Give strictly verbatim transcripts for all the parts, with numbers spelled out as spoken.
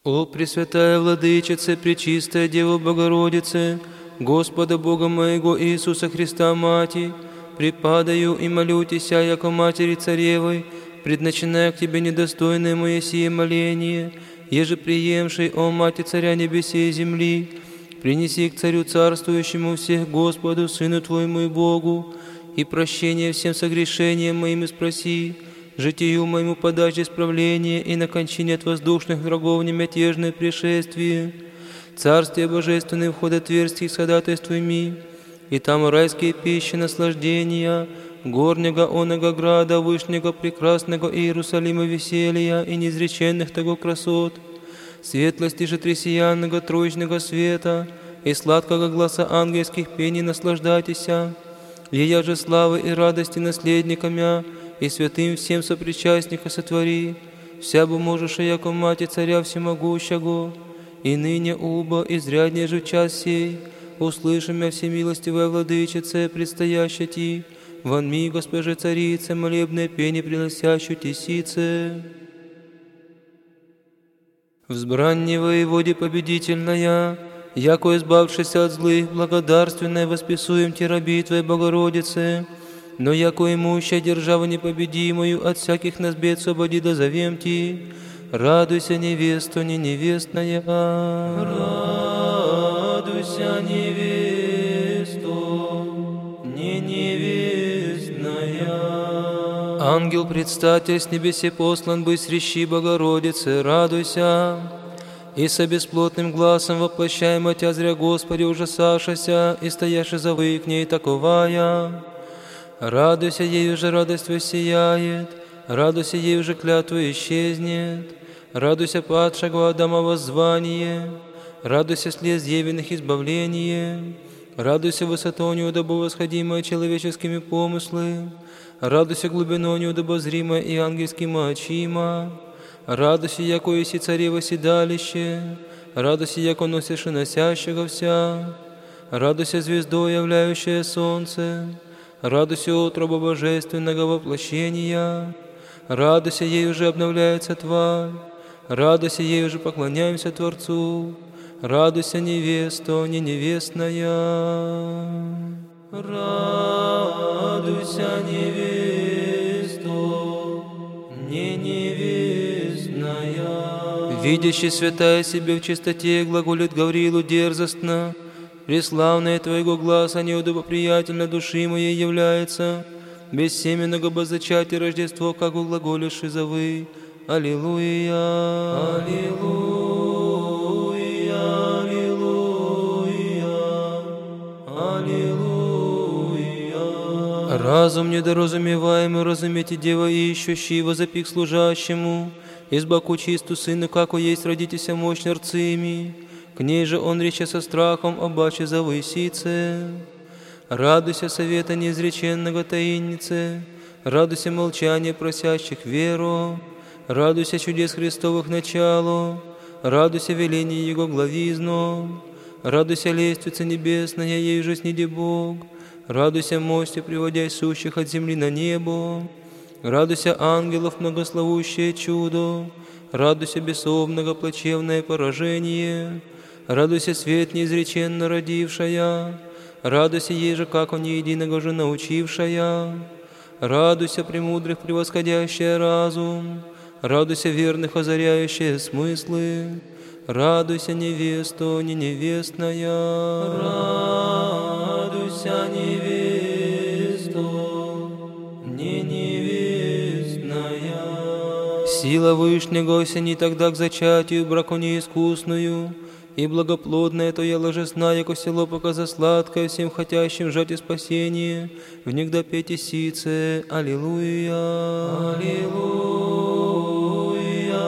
О Пресвятая Владычице, Пречистая Дева Богородице, Господа Бога моего Иисуса Христа Мати, припадаю и молю Тися, яко Матери Царевой, предначиная к Тебе недостойное мое сие моление, еже приемший, о Мати Царя Небесей и земли, принеси к Царю Царствующему всех Господу, Сыну Твоему и Богу, и прощение всем согрешениям моим и спроси, житию моему подачи исправление и на кончине от воздушных врагов немятежное пришествие. Царствие божественное вход отверстий с ходатайствами, и там райские пищи наслаждения, горнего оного града, вышнего прекрасного Иерусалима веселья и неизреченных того красот, светлости же тресиянного троечного света и сладкого гласа ангельских пений наслаждайтеся, ея же славы и радости наследниками, и святым всем сопричастника сотвори, вся бы можешь, яко Мати Царя Всемогущего, и ныне уба изряднее же в час сей, услышим я всемилостивая Владычице, предстоящая Ти, вонми, Госпоже Царице, молебное пение приносящую Тисице. Взбранье воеводе победительная, яко избавшись от злых, благодарственное восписуем Ти раби Твоей Богородице, но яко имущая державу непобедимую, от всяких нас бед свободи дозовем Ти. Радуйся, невесту, не невестная. Радуйся, невесту, не невестная. Ангел предстатель с небесе послан быть срещи Богородицы, радуйся. И со бесплотным глазом воплощаемо Тя зря Господи ужасашася, и стояши завы к ней таковая. Радуйся, ею же радость воссияет, радуйся, ею же клятва исчезнет, радуйся, падшего Адама воззвание, радуйся, слез евиных избавление, радуйся, высоту неудобо восходимое человеческими помыслы, радуйся, глубину неудобозримое и ангельским очима, радуйся, яко еси царево седалище, радуйся, яко носишь и носящего вся, радуйся, звездой являющее солнце, радуйся, утроба божественного воплощения, радуйся, ей уже обновляется тварь, радуйся, ей уже поклоняемся Творцу, радуйся, невесту, не невестная. Радуйся, невесту, не невестная. Видящий святая себе в чистоте, глаголит Гаврилу дерзостно, преславное Твоего глаза неудобоприятельно души моей является, без семенного бозачатия Рождество, как глаголишь изовы. Аллилуйя, Аллилуйя, Аллилуйя, Аллилуйя. Разум недоразумеваемый разуметь и дева ищущий, возопик служащему, избаку чисту сыну, како есть родитеся мощь нарцими, к ней же он рече со страхом обаче завысится. Радуйся совета неизреченного таинницы, радуйся молчания просящих веру, радуйся чудес Христовых началу, радуйся веления Его главизну, радуйся лестница небесная, ей же сниди Бог, радуйся мости, приводя сущих от земли на небо, радуйся ангелов многословущее чудо, радуйся бесовного плачевное поражение, радуйся свет неизреченно родившая, радуйся ей же, как он единого же научившая, радуйся премудрых превосходящая разум, радуйся верных озаряющие смыслы, радуйся, невесту, не невестная. Радуйся, невесту, не невестная. Сила Вышнего осени тогда к зачатию браку неискусную, и благоплодное то я ложесна, яко село показа сладкое, всем хотящим жать и спасение, в них да петь и сице. Аллилуйя, Аллилуйя,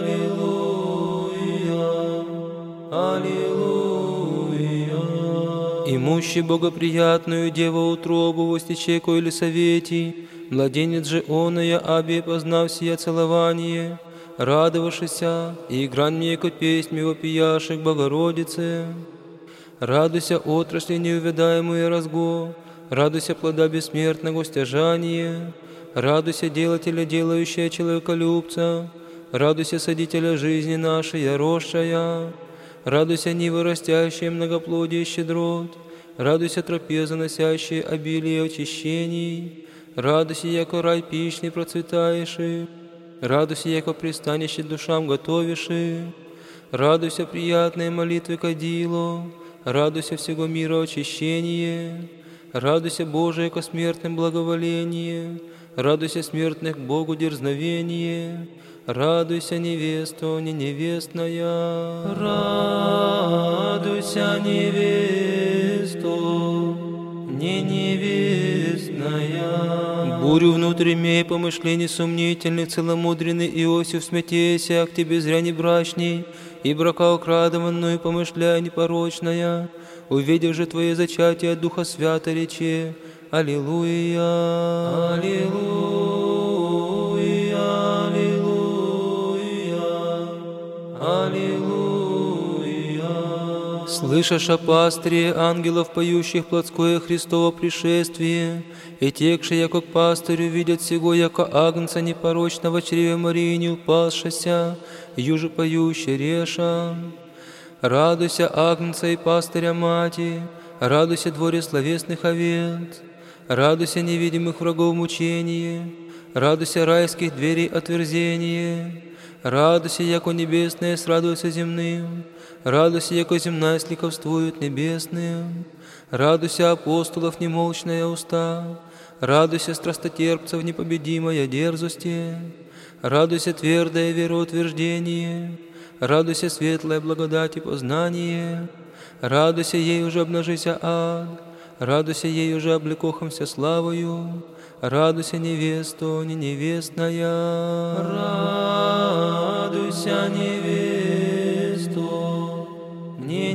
Аллилуйя, Аллилуйя. Имущий богоприятную деву утробу востиче коили совети, младенец же оная, аби познав сия целование, радовавшися, и грань мне, ко песнь вопияшек Богородице. Радуйся, отрасли неувядаемую разго, радуйся, плода бессмертного стяжания, радуйся, делателя, делающая человеколюбца, Радуйся, садителя жизни нашей, росшая. Радуйся, нивы, растящие многоплодие и щедрот. Радуйся, трапеза, носящие обилие очищений. Радуйся, яко рай пищный процветаеши. Радуйся, яко пристанище душам готовиши. Радуйся, приятные молитвы кадило. Радуйся, всего мира очищение. Радуйся, Божие, ко смертным благоволение. Радуйся, смертных Богу дерзновение. Радуйся, невесто, не невестная. Радуйся, невесто, не невестная. Бурю внутрь имея помышлений сомнительных, целомудренный Иосиф, смятейся, к тебе зря не брачней, и брака украдованную помышляя непорочная. Увидев же твое зачатие от Духа Свято рече: Аллилуйя, Аллилуйя, Аллилуйя, Аллилуйя. Слышишь о пастыре ангелов, поющих плотское Христово пришествие, и текшие, яко к пастырю, видят сего, яко агнца непорочного чреве Марии не упасшася, юже поющий реша. Радуйся, агнца и пастыря мати, радуйся, дворе словесных овец, радуйся, невидимых врагов мучение, радуйся, райских дверей отверзение, радуйся, яко небесное срадуется земным, радуйся, яко земная сликовствует небесным, радуйся, апостолов немолчная уста, радуйся, страстотерпцев непобедимая дерзости, радуйся, твердое вероутверждение, радуйся, светлая благодать и познание, радуйся, ей уже обнажися ад, радуйся, ей уже облекохомся славою, радуйся, невесто, не невестная. Радуйся, невесто, не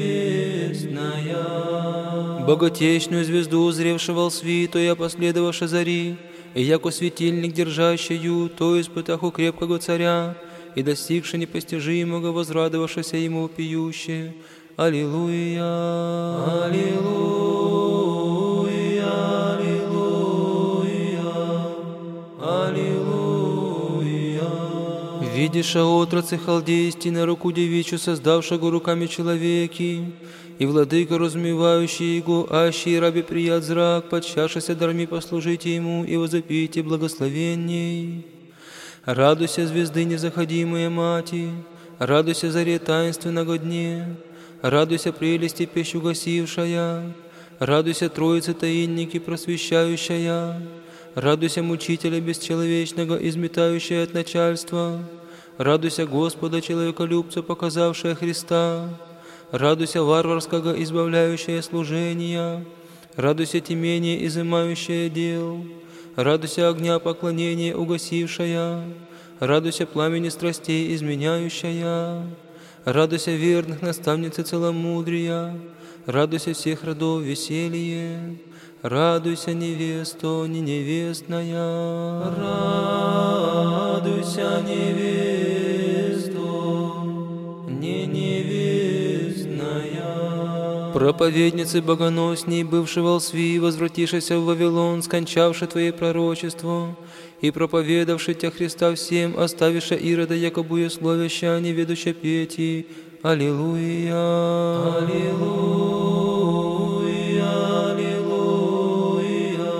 невестная. Боготечную звезду узревшего свитая, последовавши зари, и яко светильник держащую, то испытаху крепкого царя, и достигши непостижимого, возрадовавшися ему вопиюще. Аллилуйя, Аллилуйя, Аллилуйя, Аллилуйя. Видишь, отрацы халдейсти на руку девичью, создавшего руками человеки, и владыка, разумевающий его, аще и раби прият зрак, подчашися дарми послужите ему и возопите благословенней. Радуйся, звезды незаходимые мати, радуйся, заре таинственного дне, радуйся, прелести пещь угасившая, радуйся, Троицы таинники просвещающая, радуйся, мучителя бесчеловечного, изметающая от начальства, радуйся, Господа, человеколюбца, показавшая Христа, радуйся, варварского, избавляющая служения, радуйся, темение, изымающее дел, радуйся, огня поклонения угасившая, радуйся, пламени страстей изменяющая, радуйся, верных наставницы целомудрия, радуйся, всех родов веселье, радуйся, невесто, не невестная. Радуйся, невесто, не невестная. Проповедницы богоносней, бывшего волсви, возвратившися в Вавилон, скончавши Твое пророчество, и проповедавши Тя Христа всем, оставивши Ирода, яко буесловяща, не ведуща пети. Аллилуйя, Аллилуйя, Аллилуйя,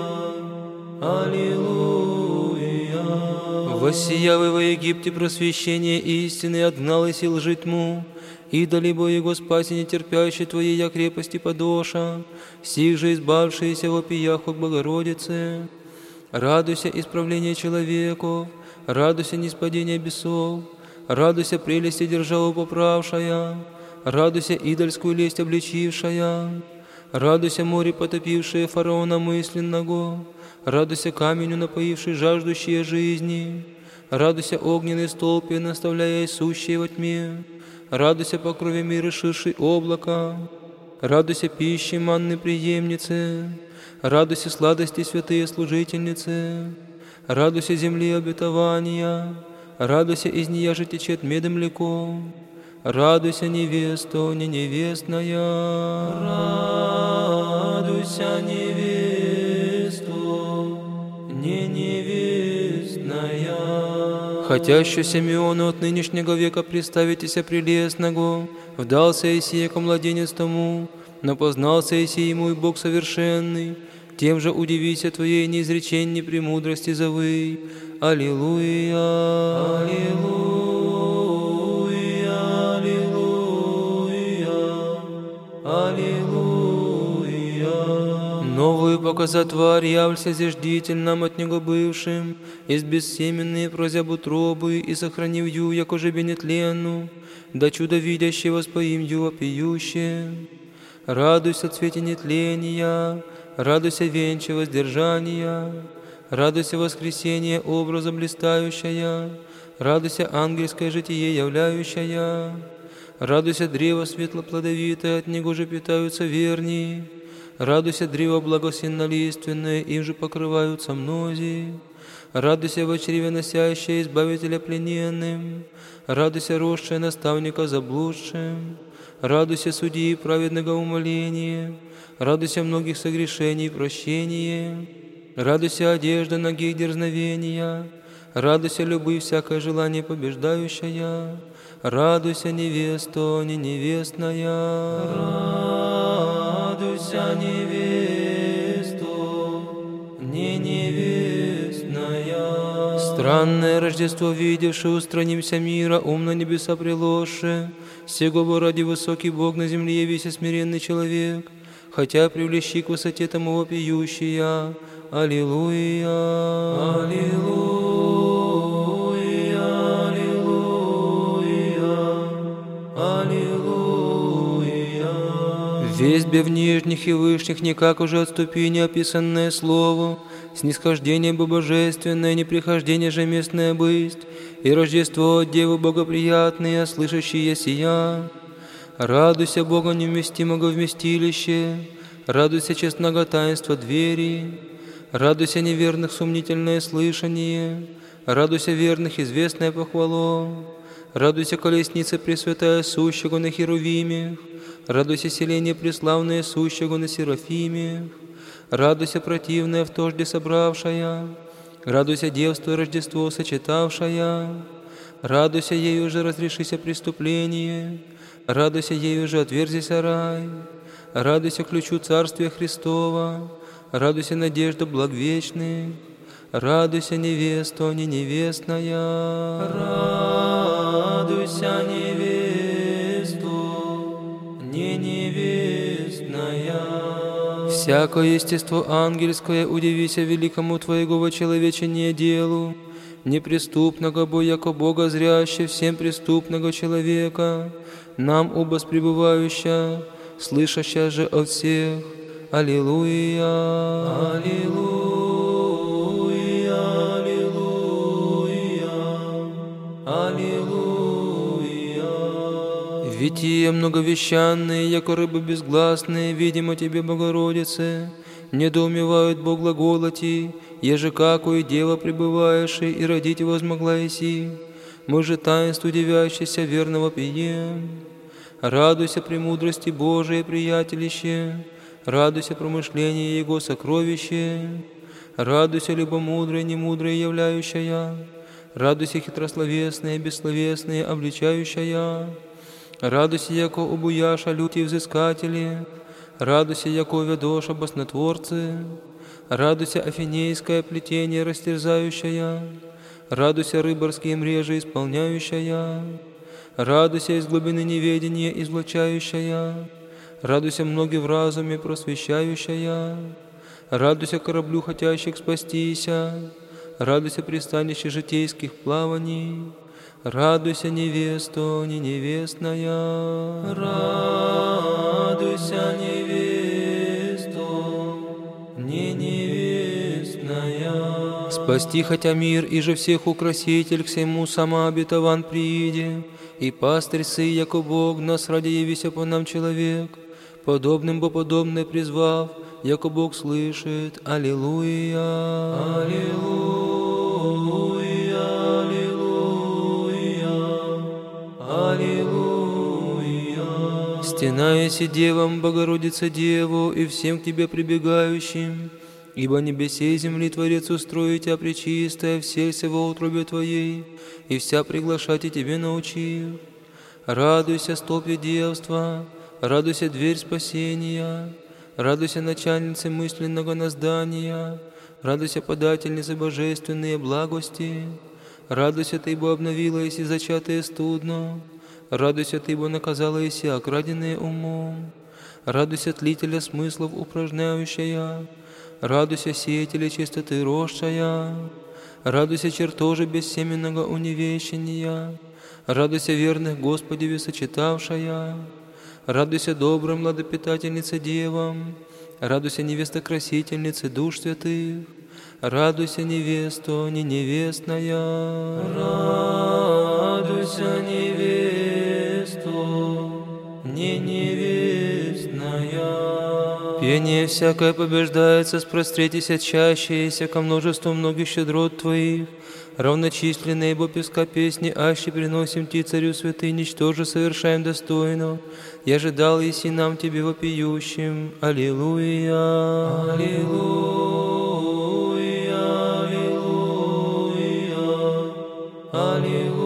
Аллилуйя. Воссиявы во Египте просвещение истины, отгнал и сил жить тьму, идоли бо Его спаси нетерпящие Твоей я крепости подоша, сих же избавшиеся в опиях к Богородице. Радуйся, исправление человеков, радуйся, ниспадение бесов, радуйся, прелести державу поправшая, радуйся, идольскую лесть обличившая, радуйся, море потопившее фараона мысленного, радуйся, каменю напоивший жаждущие жизни, радуйся, огненный столб, наставляя сущие во тьме, радуйся, по крови мира ширший облака, радуйся, пищи манны преемницы, радуйся, сладости святые служительницы, радуйся, земли обетования, радуйся, из нея же течет мед и млеко, радуйся, невесто, не невестная. Радуйся, невесто, не невестная. Хотяще Симеону от нынешнего века представитеся прелестного, вдался Исия ко младенец тому, но познался Исия ему и Бог совершенный, тем же удивися Твоей неизреченной премудрости зовы. Аллилуйя, Аллилуйя, Аллилуйя, Аллилуйя. Новую показа тварь явлься зиждительным от него бывшим, из бессеменные прозяб утробы, и сохранив ю, яко жебе нетленну, да чудо видящего воспоим ю вопиюще. Радуйся цвете нетления, радуйся венче воздержания, радуйся воскресение образа блистающая, радуйся ангельское житие являющая, радуйся древо светлоплодовитое, от него же питаются верни, радуйся древо благосиннолиственное, им же покрываются мнози, радуйся во чреве носящее избавителя плененным, радуйся росшая наставника заблудшим, радуйся судьи праведного умоления, радуйся многих согрешений и прощения, радуйся одежда ноги дерзновения, радуйся любви всякое желание побеждающая, радуйся невесто не невестная, радуйся невесто не невестная. Странное Рождество видевши, устранимся мира, ум на небеса приложши, сего бы ради высокий Бог на земле явися смиренный человек, хотя привлечи к высоте тому вопиющая. Аллилуйя, Аллилуйя, Аллилуйя, Аллилуйя. Весь бе в нижних и вышних никак уже отступи неописанное слово, снисхождение бы божественное, неприхождение же местное бысть, и Рождество от Девы богоприятное, слышащие сия. Радуйся Бога невместимого вместилище, радуйся честного таинства двери, радуйся неверных сомнительное слышание, радуйся верных известное похвало, радуйся колесница пресвятая сущего на херувимях, радуйся селение преславное сущего на серафимях, радуйся противная в тожде собравшая, радуйся девство и Рождество сочетавшая, радуйся ею же разрешися преступление, радуйся ею же отверзися рай, радуйся ключу Царствия Христова, радуйся надежда благ вечных, радуйся невесто не невестная, радуйся невесто не невестная. Всякое естество ангельское удивися великому Твоего вочеловечения делу, неприступного бо яко Бога зряще всем преступного человека, нам обос пребывающая, слышащая же от всех. Аллилуйя, Аллилуйя, Аллилуйя, Аллилуйя. Вития многовещанные, яко рыбы безгласные, видимо Тебе, Богородице, недоумевают Бог глаголоти, еже какую дева пребываешь и родить возмогла еси, мы же таинству удивящийся верного пием. Радуйся премудрости Божией, приятелище, радуйся промышление Его сокровище, радуйся любомудрая, немудрая являющая, радуйся хитрословесная, бессловесная, обличающая, радуйся, яко обуяша люти взыскатели, радуйся, яко ведоша баснотворцы, радуйся афинейское плетение растерзающая, радуйся рыборские мрежи исполняющая, радуйся из глубины неведения излучающая, радуйся многие в разуме просвещающая, радуйся кораблю хотящих спастися, радуйся пристанище житейских плаваний, радуйся невесто не невестная, радуйся невесто не невестная. Спасти хотя мир и же всех украситель к всему сама обетован прииде, и пастырь сы, яко Бог, нас ради явися по нам человек, подобным бо подобное призвав, яко Бог слышит. Аллилуйя, Аллилуйя, Аллилуйя, Аллилуйя. Стена еси девам, Богородица Деву, и всем к Тебе прибегающим, Ибо небесе и земли Творец устроит тебя пречистая, вселься во утробе Твоей, и вся приглашать и Тебе научи. Радуйся, столпе девства, радуйся, дверь спасения, радуйся, начальнице мысленного наздания, радуйся, подательнице божественные благости, радуйся, Ты, бо обновила еси зачатое студно, радуйся, Ты, бо наказала еси окраденные умом, радуйся, тлителя смыслов упражняющая, радуйся, сеятеля чистоты росшая, радуйся, чертожи бессеменного уневещения, радуйся, верных Господеве сочетавшая, радуйся, добрым младопитательнице девам, радуйся, невеста красительнице душ святых, радуйся, невесто, не невестная, радуйся, невесто, не невестная. Пение всякое побеждается, спростретися чащееся ко множеству многих щедрот Твоих, равночисленные бо песка песни, аще приносим Ти, Царю святынич, тоже совершаем достойно. Я ожидал еси нам Тебе вопиющим. Аллилуйя, аллилуйя, аллилуйя, аллилуйя.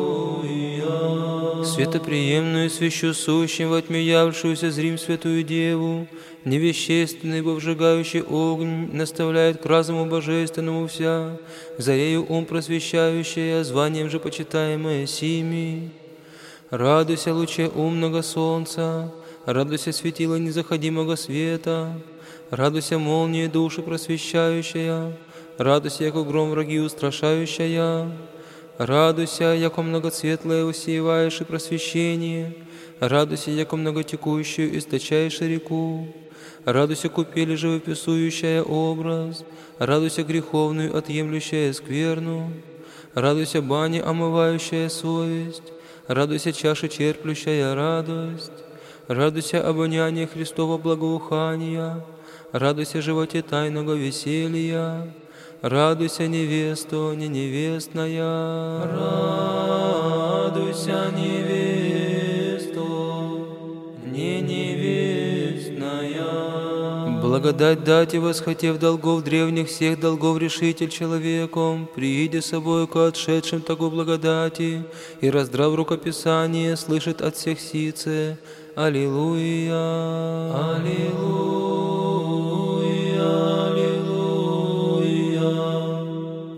Светоприемную свящу сущим, во тьме явшуюся зрим святую Деву, невещественный, бо вжигающий огонь, наставляет к разуму божественному вся, зарею ум просвещающая, званием же почитаемая сими. Радуйся, луче умного солнца, радуйся, светило незаходимого света, радуйся, молния души просвещающая, радуйся, яко гром враги устрашающая, радуйся, яко многоцветлое усеиваешь и просвещение, радуйся, яко многотекущую источаешь реку, радуйся, купели живописующая образ, радуйся, греховную отъемлющая скверну, радуйся, бани омывающая совесть, радуйся, чаша черплющая радость, радуйся, обоняние Христова благоухания, радуйся, животе тайного веселья, радуйся, невесто, не невестная, радуйся, невесто, не невестная. Благодать дать и восхотев долгов древних всех долгов решитель человеком, прииде собою к отшедшим того благодати, и раздрав рукописание, слышит от всех сице. Аллилуйя, аллилуйя, аллилуйя,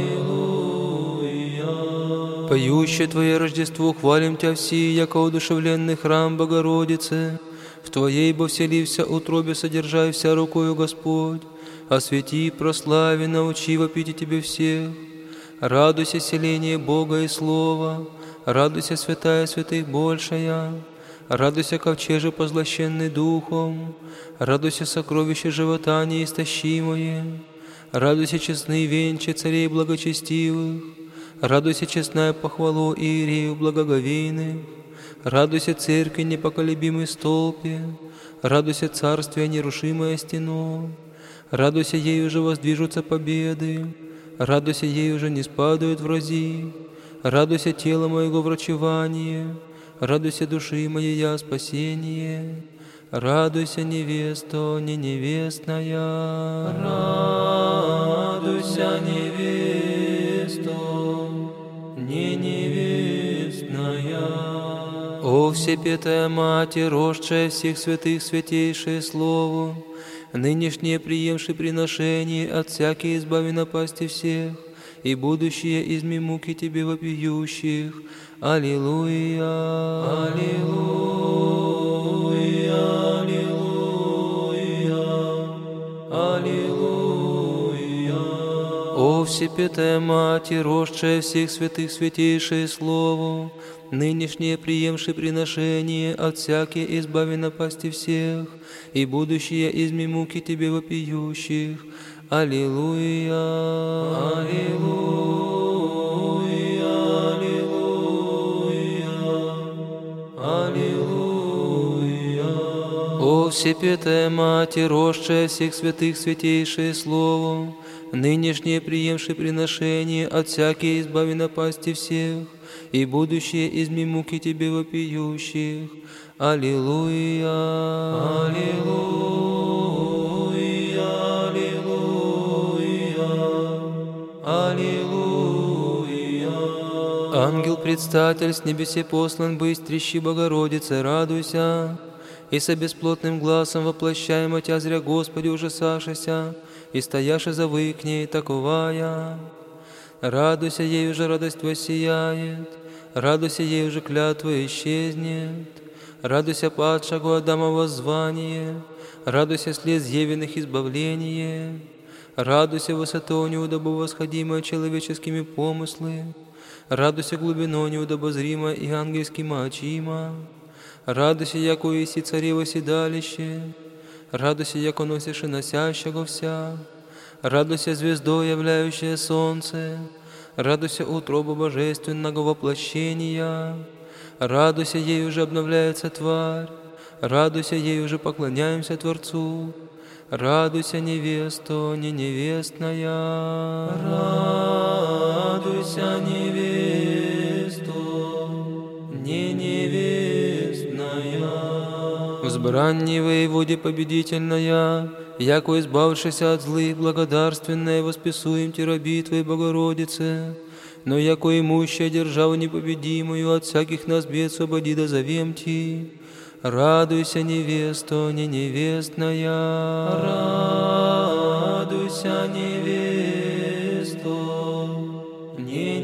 аллилуйя. Поющее Твое Рождество, хвалим Тя все, яко одушевленный храм Богородицы. В Твоей бо вселився утробе, содержай вся рукою Господь. Освети, прослави, научи вопить Тебе всех. Радуйся, селение Бога и Слова, радуйся, святая святых большая. Радуйся, ковчеже позлощенный духом, радуйся, сокровище живота неистощимое, радуйся, честный венче царей благочестивых, радуйся, честная похвалу иереев благоговейных, радуйся, церкви непоколебимый столпе, радуйся, царствие нерушимое стено, радуйся, ею же воздвижутся победы, радуйся, ею же не спадают врази, радуйся, тело моего врачевание, радуйся, души моей спасение, радуйся, невесто, не невестная, радуйся, невесто, не невестная. О всепетая Матерь, росшая всех святых, святейшее Слово, нынешнее приемши приношение от всякой избави напасти всех, и будущее изми муки Тебе вопиющих. Аллилуйя, аллилуйя, аллилуйя, аллилуйя. О всепетая Матерь, росшая всех святых, святейшее Слово, нынешнее приемши приношение от всякой избави напасти всех, и будущее изми муки Тебе вопиющих. Аллилуйя, аллилуйя, аллилуйя, аллилуйя. О всепетая Матерь, росшая всех святых, святейшее Слово, нынешнее приемши приношение от всякой избави напасти всех, и будущее изми муки Тебе вопиющих. Аллилуйя, аллилуйя, аллилуйя. Ангел-предстатель с небесе послан быть, трещи Богородице, радуйся. И со бесплотным глазом воплощаемо Тя зря, Господи, ужасашися, и стояше завы к ней таковая. Радуйся, ей уже радость воссияет, радуйся, ей уже клятва исчезнет. Радуйся, падшего Адама воззвание, радуйся, слез Евиных избавление. Радуйся, высоту неудобо восходимой человеческими помыслы, радуйся, глубино неудобозрима и ангельски мочима. Радуйся, яко еси царево седалище, радуйся, яко носишь и носящего вся. Радуйся, звездой, являющее солнце, радуйся, утроба божественного воплощения. Радуйся, ей уже обновляется тварь, радуйся, ей уже поклоняемся Творцу. Радуйся, невесто, не невестная, радуйся, невесто, не невестная. Взбранни воеводе победительная, яко избавшися от злых, благодарственная, восписуем Ти раби Твоей Богородице, но яко имущая державу непобедимую, от всяких нас бед свободи да зовем Ти. Радуйся, невесто, не невестная, радуйся, невесто, не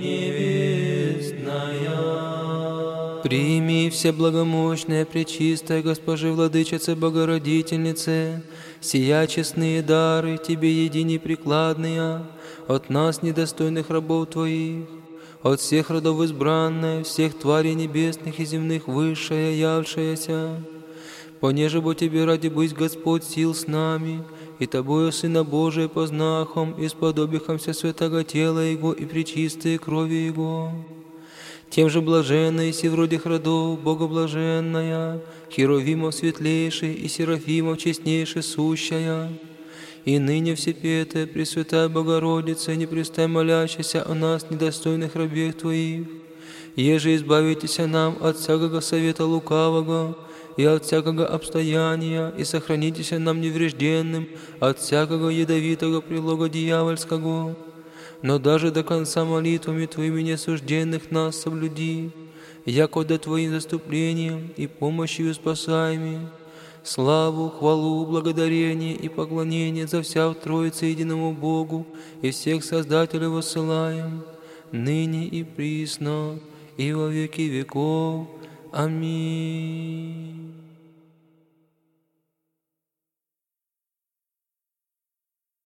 невестная. Прими все благомощное, пречистая Госпожи Владычице Богородительнице, сия честные дары Тебе едини прикладные, от нас, недостойных рабов Твоих, от всех родов избранная, всех тварей небесных и земных высшая, явшаяся. Понеже бо Тебе ради быть Господь сил с нами, и Тобою Сына Божия познахом, и сподобихомся святого тела Его и пречистые крови Его. Тем же блаженной си вроде родов, Богоблаженная, Херовимов светлейший и Серафимов честнейший сущая, и ныне всепетая Пресвятая Богородица, непрестай молящаяся о нас, недостойных рабех Твоих, еже избавитеся нам от всякого совета лукавого и от всякого обстояния, и сохранитеся нам неврежденным от всякого ядовитого прилога дьявольского. Но даже до конца молитвами Твоими несужденных нас соблюди, яко до Твоим заступлением и помощью спасаеми. Славу, хвалу, благодарение и поклонение за вся в Троице единому Богу и всех Создателей воссылаем, ныне и присно, и во веки веков. Аминь.